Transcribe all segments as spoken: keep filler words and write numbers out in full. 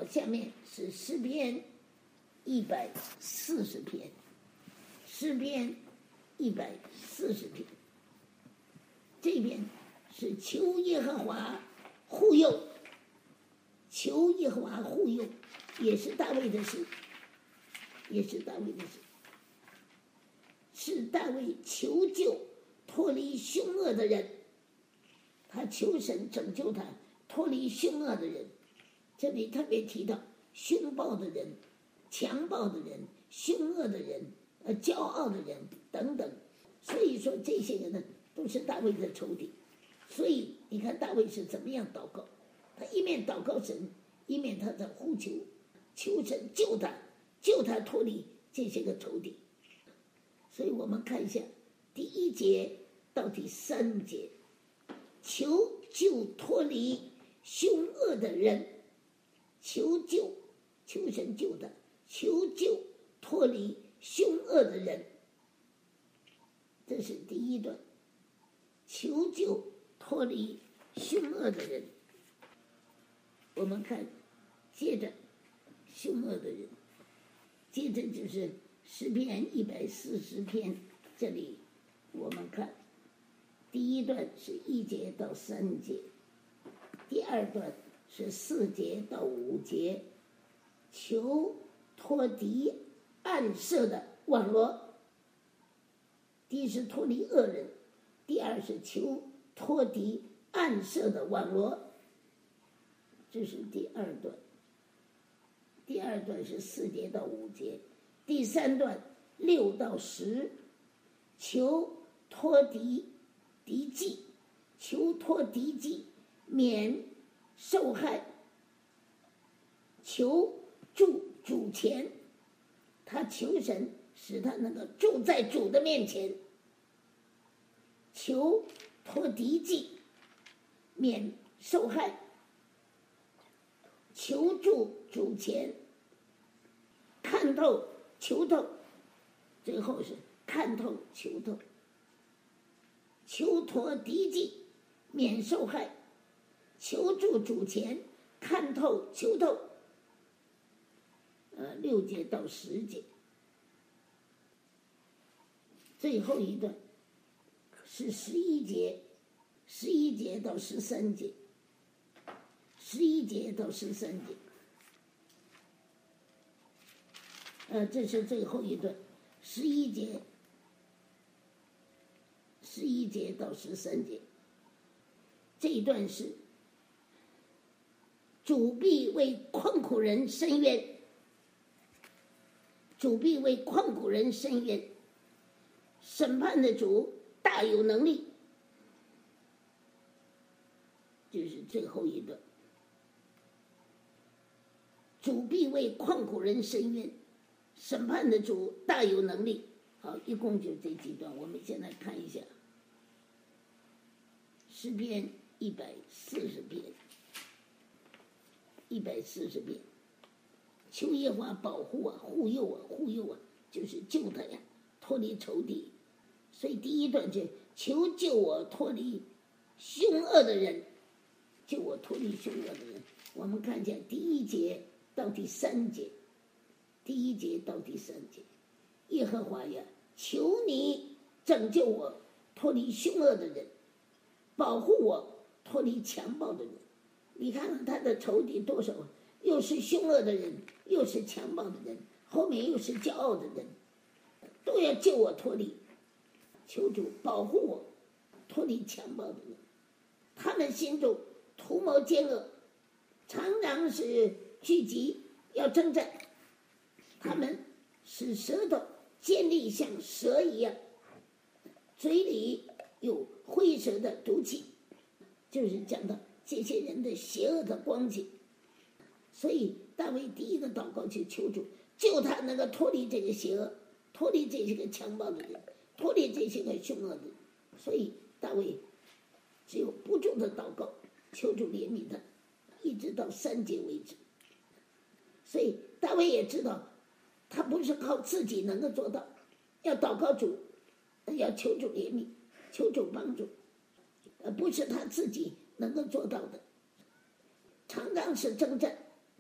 好，下面是诗篇一百四十篇，诗篇一百四十篇，这边是求耶和华护佑，求耶和华护佑，也是大卫的事，也是大卫的事，是大卫求救脱离凶恶的人，他求神拯救他脱离凶恶的人。这里特别提到凶暴的人、强暴的人、凶恶的人、呃骄傲的人等等，所以说这些人呢都是大卫的仇敌。所以你看大卫是怎么样祷告，他一面祷告神，一面他在呼求，求神救他，救他脱离这些个仇敌。所以我们看一下第一节到第三节，求救脱离凶恶的人，求救，求神救他，求救脱离凶恶的人，这是第一段，求救脱离凶恶的人。我们看接着凶恶的人，接着就是诗篇一百四十篇，这里我们看第一段是一节到三节，第二段是四节到五节，求脱敌暗设的网罗。第一是脱离恶人，第二是求脱敌暗设的网罗，这是第二段。第二段是四节到五节，第三段六到十，求脱敌敌忌，求脱敌忌，免受害，求住主前，他求神使他能够住在主的面前，求脱敌忌，免受害，求住主前，看透求透，最后是看透求透，求脱敌忌，免受害，求助主前，看透求透。呃，六节到十节，最后一段是十一节，十一节到十三节，十一节到十三节。呃，这是最后一段，十一节，十一节到十三节。这一段是主必为困苦人伸冤，主必为困苦人伸冤，审判的主大有能力。这是最后一段，主必为困苦人伸冤，审判的主大有能力。好，一共就这几段，我们先来看一下诗篇一百四十篇，一百四十篇，求耶和华保护啊，护佑啊，护佑啊，就是救他呀，脱离仇敌。所以第一段就求救我脱离凶恶的人，救我脱离凶恶的人。我们看见第一节到第三节，第一节到第三节，耶和华呀，求你拯救我脱离凶恶的人，保护我脱离强暴的人。你看看他的仇敌多少，又是凶恶的人，又是强暴的人，后面又是骄傲的人，都要救我脱离。求主保护我脱离强暴的人，他们心中图谋奸恶，常常是聚集要征战，他们使舌头尖利像蛇一样，嘴里有灰蛇的毒气，就是讲到这些人的邪恶的光景。所以大卫第一个祷告就求主救他能够脱离这个邪恶，脱离这些个强暴的人，脱离这些个凶恶的人。所以大卫只有不住的祷告，求主怜悯他，一直到三节为止。所以大卫也知道他不是靠自己能够做到，要祷告主，要求主怜悯，求主帮助，呃，不是他自己能够做到的。常常是征战，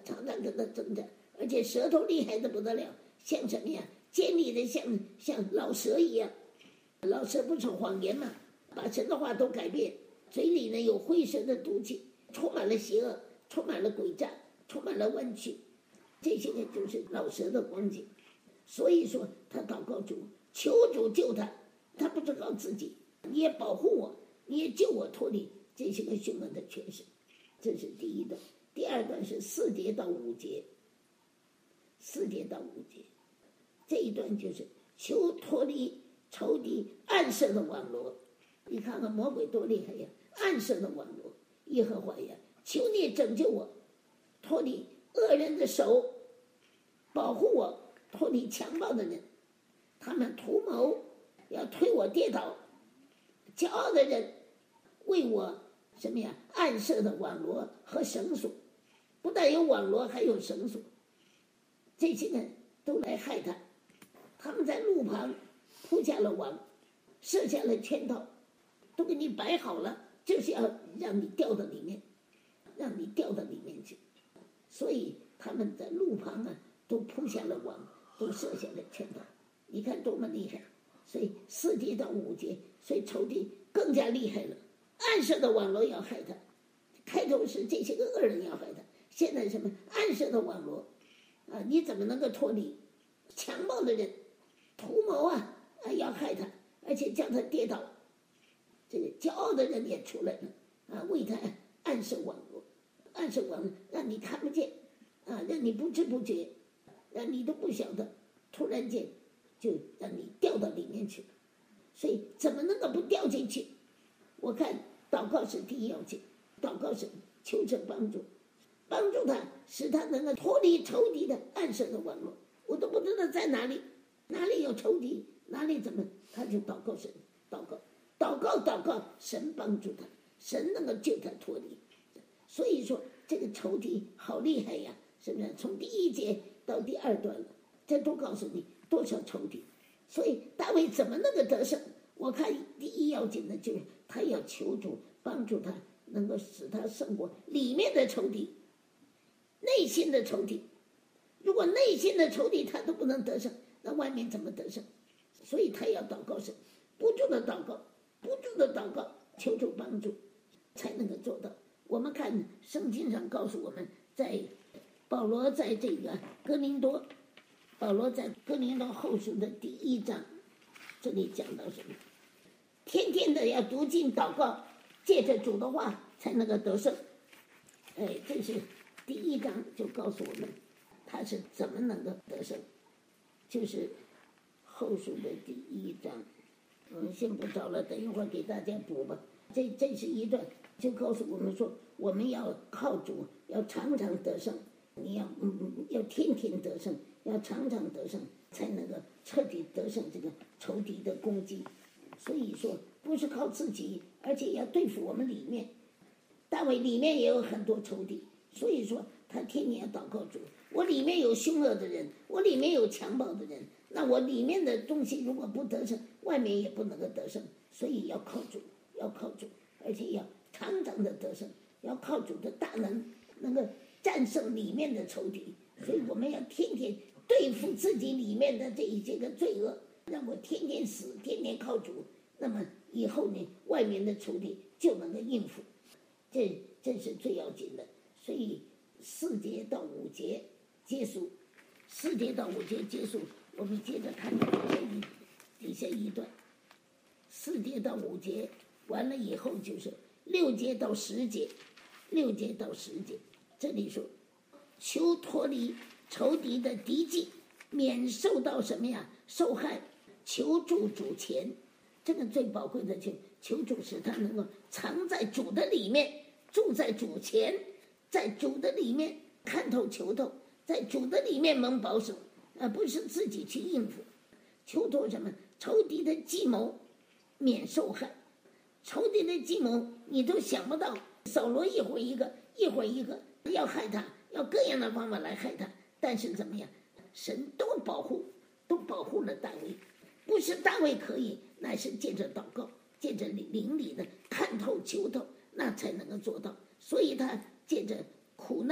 常常跟他争战，而且舌头厉害的不得了，像什么呀？尖利的像像老蛇一样。老蛇不说谎言嘛，把神的话都改变，嘴里呢有灰色的毒气，充满了邪恶，充满了诡诈，充满了弯曲，这些呢就是老蛇的光景。所以说他祷告主，求主救他，他不是靠自己，你也保护我，你也救我脱离这些个凶恶的权势。这是第一段。第二段是四节到五节，四节到五节，这一段就是求脱离仇敌暗设的网罗。你看看魔鬼多厉害呀！暗设的网罗，耶和华呀，求你拯救我，脱离恶人的手，保护我脱离强暴的人。他们图谋要推我跌倒，骄傲的人为我什么呀？暗设的网罗和绳索，不但有网罗，还有绳索。这些人都来害他，他们在路旁铺下了网，设下了圈套，都给你摆好了，就是要让你掉到里面，让你掉到里面去。所以他们在路旁啊，都铺下了网，都设下了圈套。你看多么厉害！所以四节到五节，所以仇敌更加厉害了。暗设的网罗要害他，开头是这些个恶人要害他，现在什么暗设的网罗啊？你怎么能够脱离？强暴的人图谋啊啊要害他，而且叫他跌倒。这个骄傲的人也出来了啊，为他暗设网罗，暗设网罗让你看不见啊，让你不知不觉，让你都不晓得，突然间就让你掉到里面去。所以怎么能够不掉进去？我看祷告是第一要紧，祷告是求神帮助，帮助他，使他能够脱离仇敌的暗设的网络。我都不知道在哪里，哪里有仇敌，哪里怎么，他就祷告神，祷告，祷告，祷告，神帮助他，神能够救他脱离。所以说这个仇敌好厉害呀，是不是？从第一节到第二段了，这都告诉你多少仇敌。所以大卫怎么能够得胜？我看第一要紧的就是他要求主帮助他，能够使他胜过里面的仇敌，内心的仇敌。如果内心的仇敌他都不能得胜，那外面怎么得胜？所以他要祷告神，不住的祷告，不住的祷告，求主帮助，才能够做到。我们看圣经上告诉我们，在保罗在这个哥林多，保罗在哥林多后书的第一章，这里讲到什么？天天的要读经祷告，借着主的话才能够得胜。哎，这是第一章就告诉我们他是怎么能够得胜，就是后书的第一章。嗯，先不找了，等一会儿给大家补吧。这这是一段就告诉我们说，我们要靠主，要常常得胜，你要嗯嗯要天天得胜，要常常得胜，才能够彻底得胜这个仇敌的攻击。所以说不是靠自己，而且要对付我们里面。大卫里面也有很多仇敌，所以说他天天要祷告主，我里面有凶恶的人，我里面有强暴的人，那我里面的东西如果不得胜，外面也不能够得胜。所以要靠主，要靠主，而且要常常的得胜，要靠主的大能能够战胜里面的仇敌。所以我们要天天对付自己里面的这一些个罪恶，让我天天死，天天靠主，那么以后呢，外面的仇敌就能够应付。这这是最要紧的。所以四节到五节结束，四节到五节结束，我们接着看底下一底下一段。四节到五节完了以后就是六节到十节，六节到十节，这里说求脱离仇敌的敌迹，免受到什么呀？受害，求助主前。这个最宝贵的求求主使他能够藏在主的里面，住在主前，在主的里面看透求透，在主的里面蒙保守，而不是自己去应付。求透什么？仇敌的计谋免受害。仇敌的计谋你都想不到，扫罗一会儿一个，一会儿一个要害他，要各样的方法来害他，但是怎么样？神都保护，都保护了大卫。不是大卫可以，乃是借着祷告，借着灵里的看透求透，那才能够做到。所以他借着苦难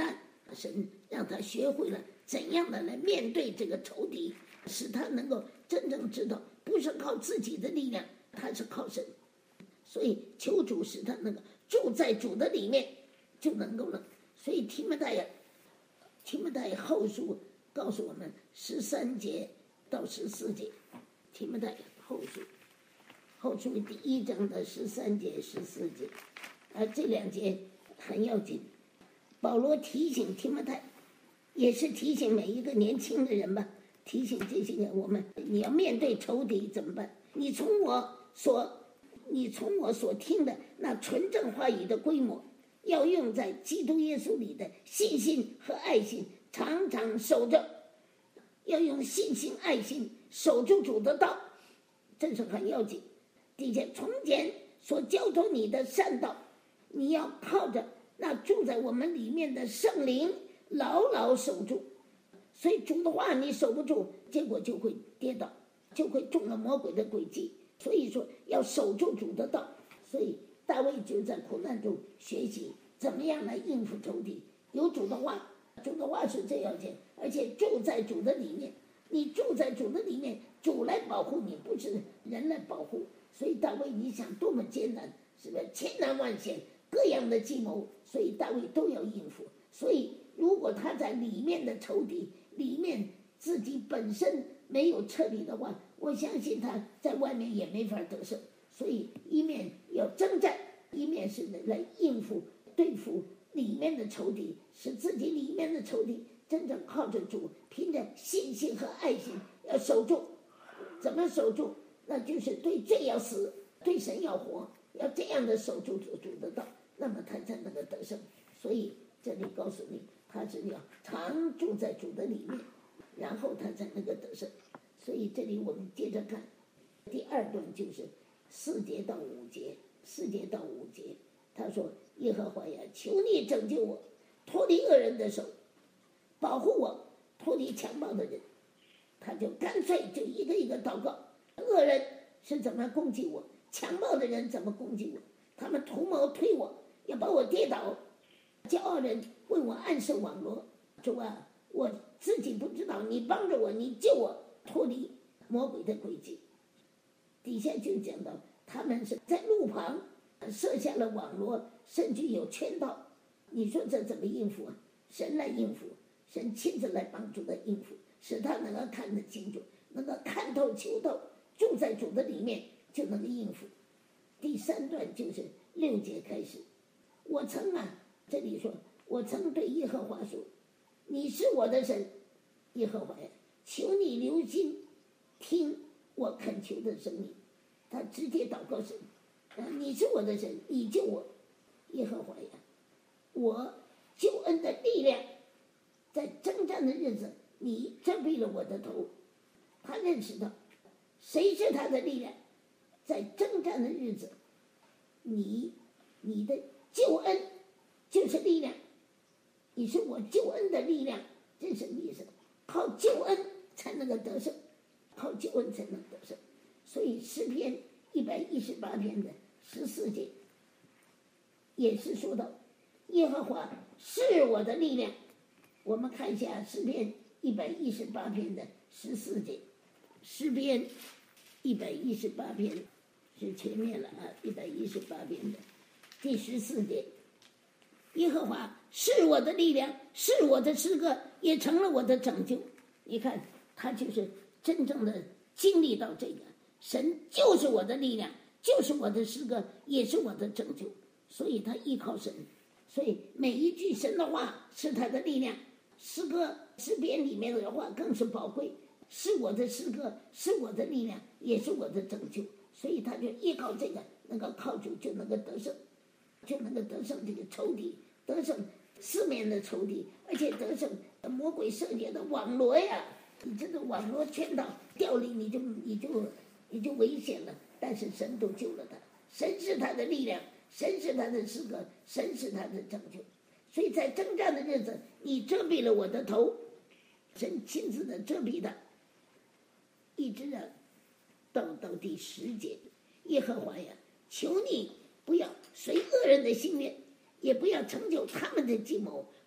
神让他学会了怎样的来面对这个仇敌，使他能够真正知道不是靠自己的力量，他是靠神。所以求主使他能够住在主的里面，就能够了。所以提摩太呀，提摩太后书告诉我们十三节到十四节，提摩太后书后书第一章的十三节十四节，啊，这两节很要紧。保罗提醒提摩太，也是提醒每一个年轻的人吧，提醒这些人，我们你要面对仇敌怎么办？你从我所你从我所听的那纯正话语的规模，要用在基督耶稣里的信心和爱心，常常守着，要用信心爱心守住主的道，这是很要紧。底下从前所交托你的善道，你要靠着那住在我们里面的圣灵牢牢守住。所以主的话你守不住，结果就会跌倒，就会中了魔鬼的诡计。所以说要守住主的道。所以大卫就在苦难中学习怎么样来应付仇敌。有主的话，主的话是最要紧，而且住在主的里面。你住在主的里面，主来保护你，不是人来保护。所以大卫你想多么艰难，是不是千难万险，各样的计谋，所以大卫都要应付。所以如果他在里面的仇敌里面自己本身没有彻底的话，我相信他在外面也没法得胜。所以一面要征战，一面是来应付对付里面的仇敌，使自己里面的仇敌真正靠着主，凭着信心和爱心要守住。怎么守住？那就是对罪要死，对神要活，要这样的守住主主的道，那么他才能够得胜。所以这里告诉你，他是要常住在主的里面，然后他才能够得胜。所以这里我们接着看第二段，就是四节到五节，四节到五节，他说：耶和华呀，求你拯救我，脱离恶人的手，保护我脱离强暴的人。他就干脆就一个一个祷告，恶人是怎么攻击我，强暴的人怎么攻击我，他们图谋推我，要把我跌倒，骄傲人为我暗设网罗。主啊，我自己不知道，你帮着我，你救我脱离魔鬼的诡计。底下就讲到他们是在路旁设下了网罗，甚至有圈套。你说这怎么应付啊？神来应付，神亲自来帮助他应付，使他能够看得清楚，能够看透求透，住在主的里面就能够应付。第三段就是六节开始，我曾啊，这里说我曾对耶和华说，你是我的神，耶和华呀，求你留心听我恳求的声音。他直接祷告神，啊，你是我的神，你救我，耶和华呀，我救恩的力量，在征战的日子，你遮蔽了我的头。他认识到谁是他的力量，在征战的日子，你你的救恩就是力量，你是我救恩的力量。这是什么意思？靠救恩才能够得胜，靠救恩才能得胜。所以诗篇一百一十八篇的十四节也是说到耶和华是我的力量。我们看一下诗篇一百一十八篇的十四节，诗篇一百一十八篇是前面了啊，一百一十八篇的第十四节，耶和华是我的力量，是我的诗歌，也成了我的拯救。你看他就是真正的经历到这个，神就是我的力量，就是我的诗歌，也是我的拯救。所以他依靠神，所以每一句神的话是他的力量。诗歌诗篇里面的话更是宝贵，是我的诗歌，是我的力量，也是我的拯救。所以他就依靠这个，能够靠主就能够得胜，就能够得胜这个仇敌，得胜四面的仇敌，而且得胜魔鬼设计的网罗呀。你这个网罗圈到掉里，你就你就你就危险了。但是神都救了他，神是他的力量，神是他的诗歌，神是他的拯救。所以在征战的日子，你遮蔽了我的头，神亲自的遮蔽他。一直啊到到第十节，耶和华呀，求你不要随恶人的心愿，也不要成就他们的计谋，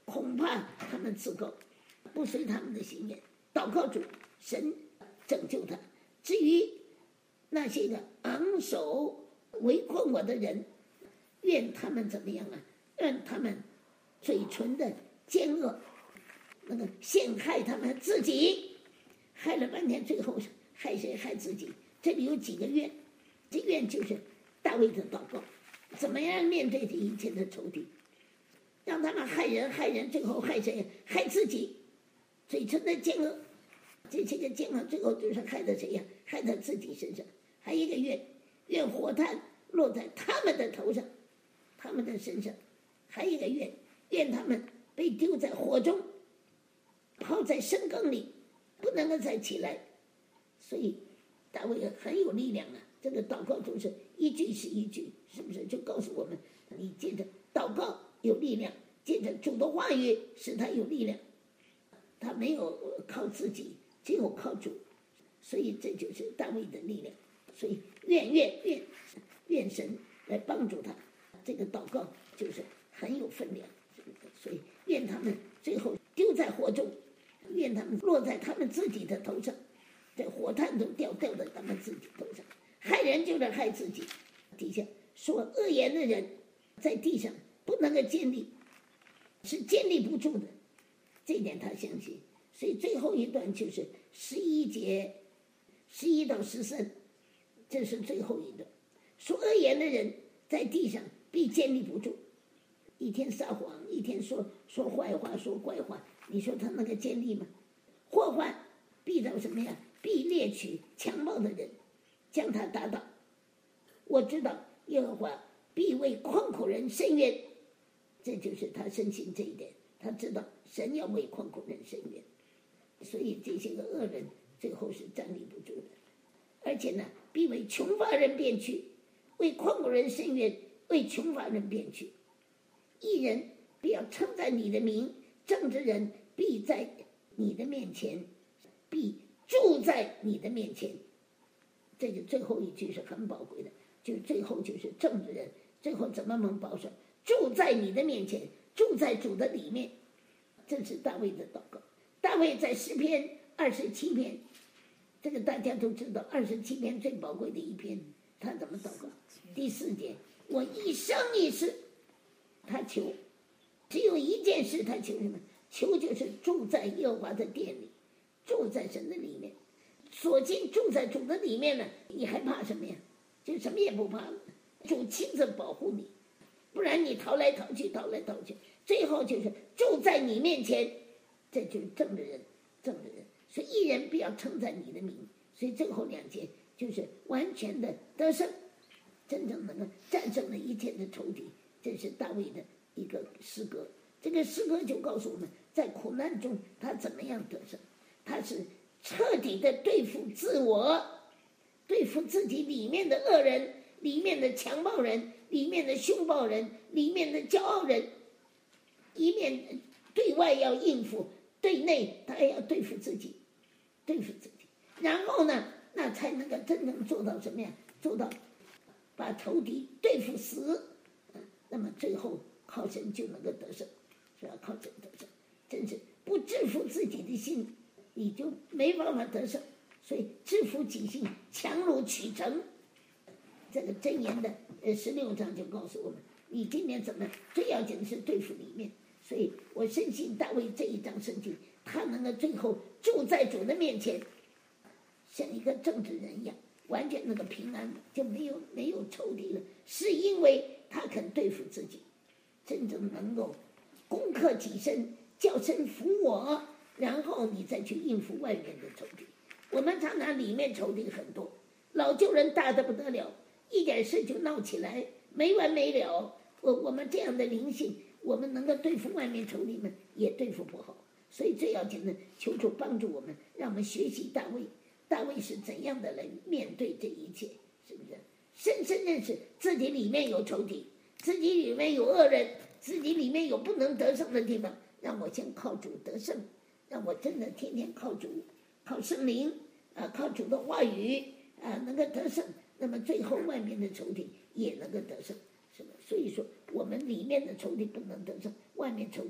恐怕他们自高，不随他们的心愿。祷告主，神拯救他。至于那些个昂首围困我的人，愿他们怎么样啊？愿他们嘴唇的奸恶，那个陷害他们自己，害了半天，最后害谁？害自己。这里有几个愿，这愿就是大卫的祷告，怎么样面对这一切的仇敌，让他们害人害人，最后害谁？害自己。嘴唇的奸恶，这些个奸恶最后就是害的谁呀？害在自己身上。还有一个愿，愿火炭落在他们的头上，他们的身上。还有一个愿，愿他们被丢在火中，泡在深坑里，不能够再起来。所以大卫很有力量啊，这个祷告就是一句是一句，是不是就告诉我们，你接着祷告有力量，接着主的话语使他有力量，他没有靠自己，只有靠主。所以这就是大卫的力量。所以愿愿愿愿神来帮助他，这个祷告就是很有分量。所以愿他们最后丢在火中，愿他们落在他们自己的头上，这火炭都掉掉在他们自己头上。害人就是害自己。底下说恶言的人在地上不能够建立，是建立不住的，这一点他相信。所以最后一段就是十一节十一到十三，这是最后一段，说恶言的人在地上必建立不住，一天撒谎，一天说说坏话，说怪话，你说他那个建立吗？祸患必到什么呀？必猎取强暴的人，将他打倒。我知道耶和华必为困苦人伸冤，这就是他深信这一点，他知道神要为困苦人伸冤，所以这些个恶人最后是站立不住的。而且呢，必为穷乏人辩屈，为困苦人伸冤，为穷乏人辩屈。义人必要称赞你的名，正直人必在你的面前，必住在你的面前。这个最后一句是很宝贵的，就最后就是正直人最后怎么能保守？住在你的面前，住在主的里面。这是大卫的祷告。大卫在诗篇二十七篇，这个大家都知道，二十七篇最宝贵的一篇，他怎么祷告？第四节，我一生一世，他求，只有一件事，他求什么？求就是住在耶和华的殿里，住在神的里面。所幸住在主的里面呢，你还怕什么呀？就什么也不怕了，主亲自保护你，不然你逃来逃去，逃来逃去，最后就是住在你面前，这就是正直人，正直人。所以义人必要称赞你的名。所以最后两节就是完全的得胜，真正能够战胜了一切的仇敌。这是大卫的一个诗歌。这个诗歌就告诉我们，在苦难中他怎么样得胜。他是彻底的对付自我，对付自己里面的恶人，里面的强暴人，里面的凶暴人，里面的骄傲人。一面对外要应付，对内他也要对付自己，对付自己。然后呢，那才能够真正做到什么呀？做到把仇敌对付死。那么最后靠神就能够得胜，是吧？靠神得胜，真是不制服自己的心，你就没办法得胜。所以制服己心，强如取成。这个箴言的呃十六章就告诉我们，你今天怎么最要紧的是对付里面。所以我深信大卫这一章圣经，他能够最后住在主的面前，像一个正直人一样，完全那个平安的，就没有没有仇敌了，是因为他肯对付自己，真正能够攻克己身，叫身服我，然后你再去应付外面的仇敌。我们常常里面仇敌很多，老旧人大得不得了，一点事就闹起来，没完没了。我我们这样的灵性，我们能够对付外面仇敌们也对付不好。所以最要紧的，求主帮助我们，让我们学习大卫，大卫是怎样的来面对这一切，是不是？深深认识自己里面有仇敌，自己里面有恶人，自己里面有不能得胜的地方，让我先靠主得胜，让我真的天天靠主，靠圣灵啊，靠主的话语啊，能够得胜。那么最后外面的仇敌也能够得胜，是吧？所以说我们里面的仇敌不能得胜，外面仇敌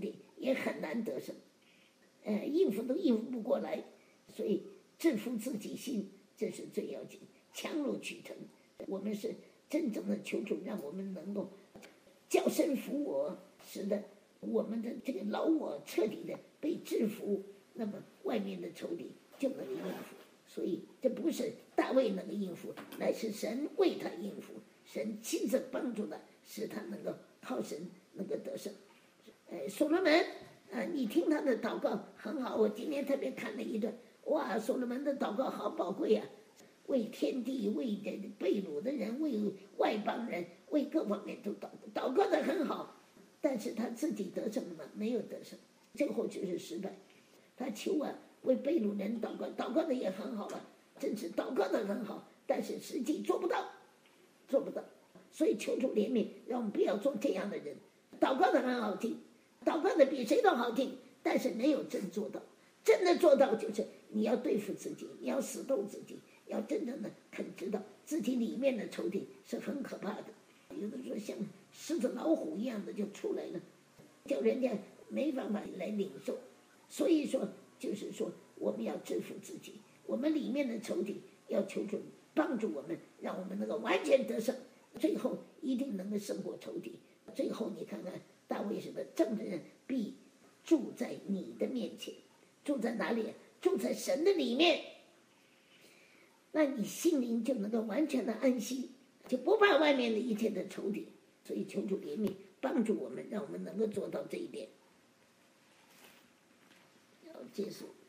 也很难得胜，呃，应付都应付不过来，所以制服自己心，这是最要紧。强弱取成，我们是真正的求主，让我们能够叫声服我，使得我们的这个老我彻底的被制服，那么外面的仇敌就能够应付。所以这不是大卫能够应付，乃是神为他应付，神亲自帮助他，使他能够靠神能够得胜。呃，所罗门啊，你听他的祷告很好，我今天特别看了一段，哇，所罗门的祷告好宝贵啊，为天地，为这被掳的人，为外邦人，为各方面都祷告，祷告的很好，但是他自己得胜了吗？没有得胜，最后就是失败。他求啊，为被掳人祷告，祷告的也很好了，真是祷告的很好，但是实际做不到，做不到。所以求主怜悯，让我们不要做这样的人。祷告的很好听，祷告的比谁都好听，但是没有真做到。真的做到就是你要对付自己，你要死斗自己，要真正的肯知道自己里面的仇敌是很可怕的，有的时候像狮子老虎一样的就出来了，叫人家没办法来领受。所以说就是说我们要制服自己，我们里面的仇敌要求主帮助我们，让我们能够完全得胜，最后一定能够胜过仇敌。最后你看看大卫说的，正直人必住在你的面前，住在哪里？住在神的里面，那你心灵就能够完全的安息，就不怕外面的一切的仇敌。所以求主怜悯帮助我们，让我们能够做到这一点。要结束。